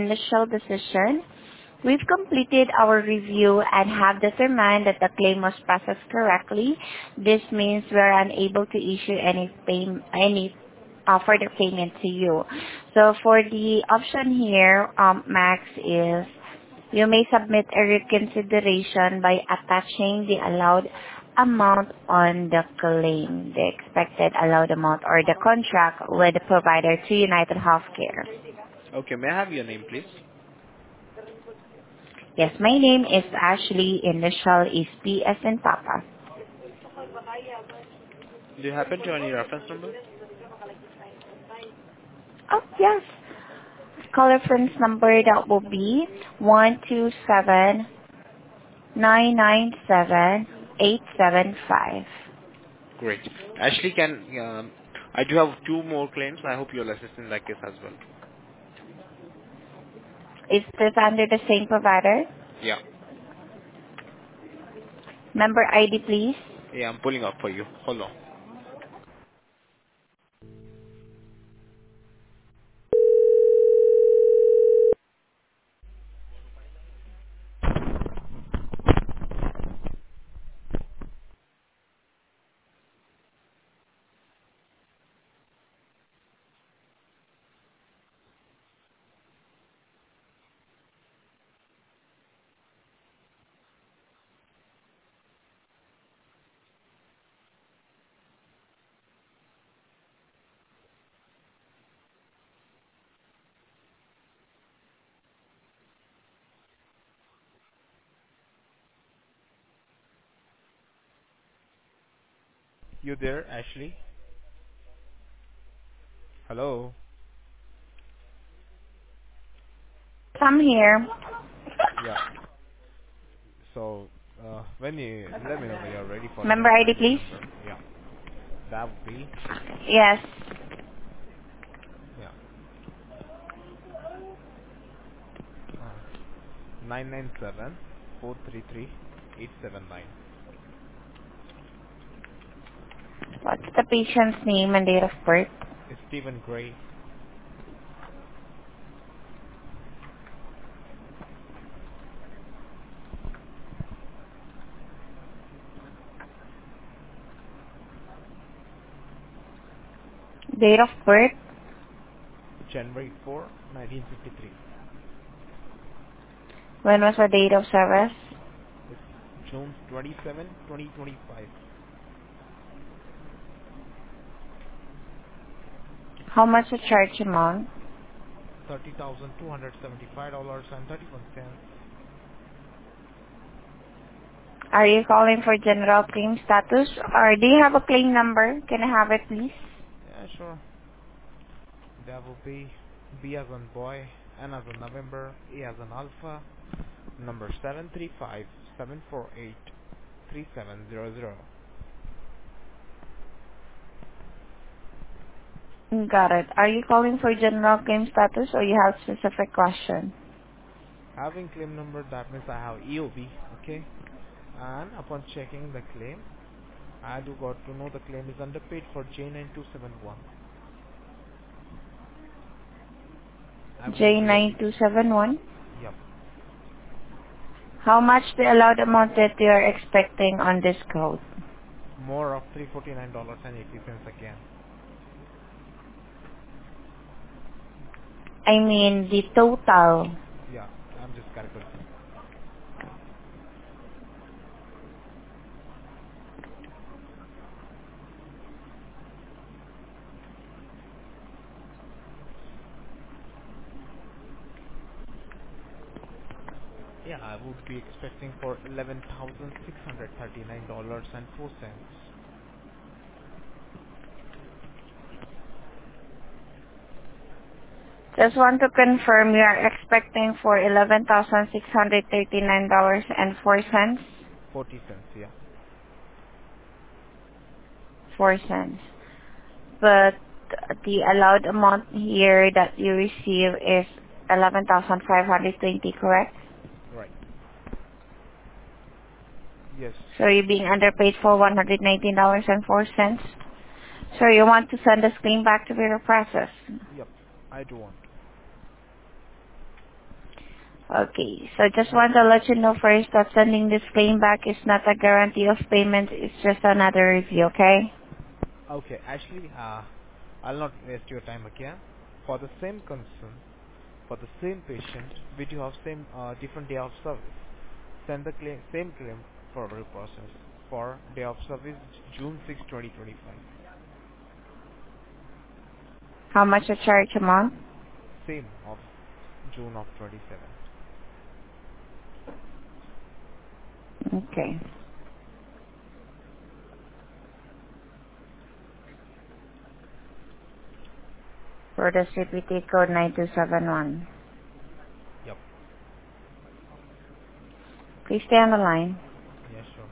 initial decision. We've completed our review and have determined that the claim was processed correctly. This means we're unable to issue any further payment to you. So for the option here, Max, is you may submit a reconsideration by attaching the allowed amount on the claim, the expected allowed amount or the contract with the provider to United Healthcare. Okay, may I have your name, please? Yes, my name is Ashley. Initial is P as in Papa. Do you happen to have any reference number? Oh, yes. Call reference number that will be 127-997-875. Great. Ashley, I do have two more claims. I hope you'll assist in that case as well. Is this under the same provider? Yeah. Member ID, please. Yeah, I'm pulling up for you. Hold on. You there, Ashley? Hello? I'm here. Yeah. So, when you let me know when you're ready for Member the ID, dialing please. number. Yeah. That would be, Yes. yeah, 997 What's the patient's name and date of birth? It's Stephen Gray. Date of birth? January 4, 1953. When was the date of service? It's June 27, 2025. How much the charge amount? $30,275.31. Are you calling for general claim status or do you have a claim number? Can I have it, please? Yeah, sure. That will be B as in boy, N as in November, A as in alpha, number 735-748-3700. Got it. Are you calling for general claim status or you have specific question? Having claim number, that means I have EOB, okay? And upon checking the claim, I do got to know the claim is underpaid for J9271. I would really, J9271. yep, How much the allowed amount that you are expecting on this code? more of $349.80 again. I mean the total. Yeah, I'm just calculating. Yeah, I would be expecting for $11,639.04. Just want to confirm you are expecting for $11,639.04. 40 cents, yeah. 4 cents. But the allowed amount here that you receive is 11,520, correct? Right. Yes. So you're being underpaid for $119.04. So you want to send this claim back to be processed. Yep. I do want to. Okay, so just want to let you know first that sending this claim back is not a guarantee of payment. It's just another review, okay? Okay, actually, I'll not waste your time again. For the same concern, for the same patient, we do have same different day of service. Send the claim, same claim for process for day of service June 6, 2025. How much a charge a month? Same of June of 27. Okay. For the CPT code 9271. Yep. Please stay on the line. Yeah, sure.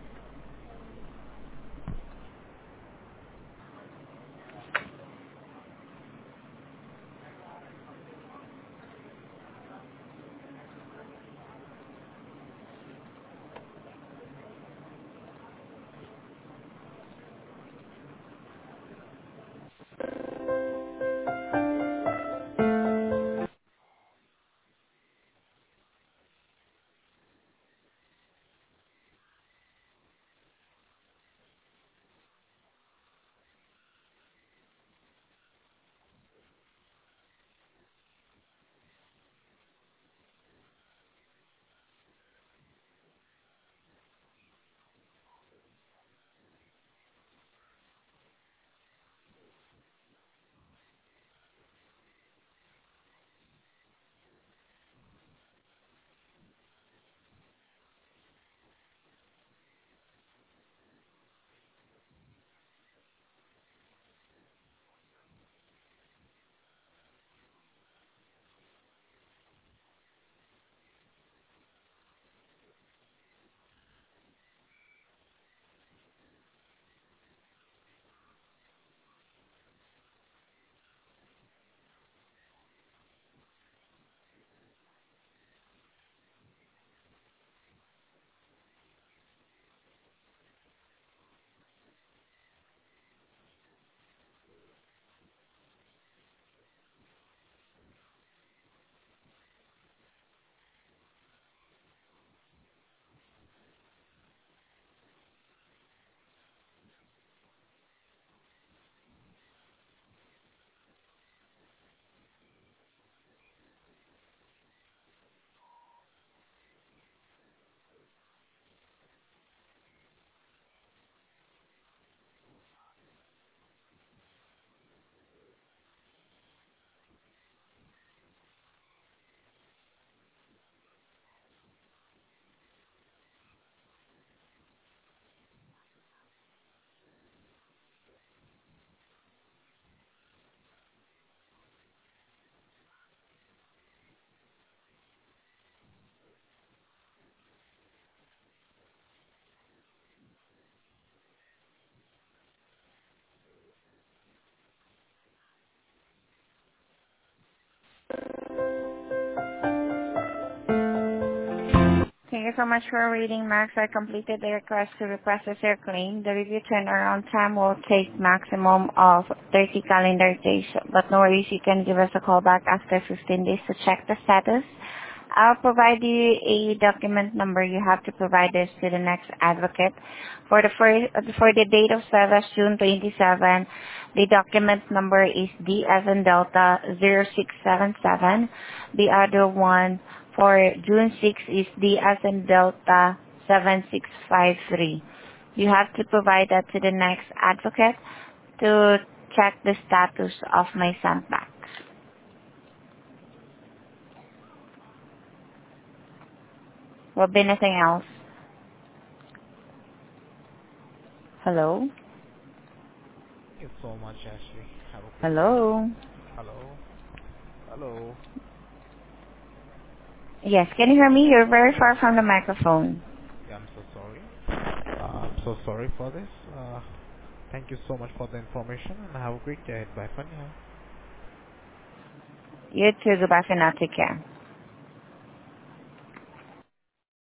Thank you so much for waiting, Max. I completed the request to reprocess your claim. The review turnaround time will take maximum of 30 calendar days, but no worries, you can give us a call back after 15 days to check the status. I'll provide you a document number. You have to provide this to the next advocate. For the date of service, June 27, the document number is D as in Delta 0677. The other one for June 6 is D as in Delta 7653. You have to provide that to the next advocate to check the status of my sandbag. Will be anything else? Hello? Thank you so much, Ashley. Have a great day. Hello? Hello. Hello. Yes, can you hear me? You're very far from the microphone. Yeah, I'm so sorry. I'm so sorry for this. Thank you so much for the information and have a great day. Bye for now. You too. Goodbye for now. Take care.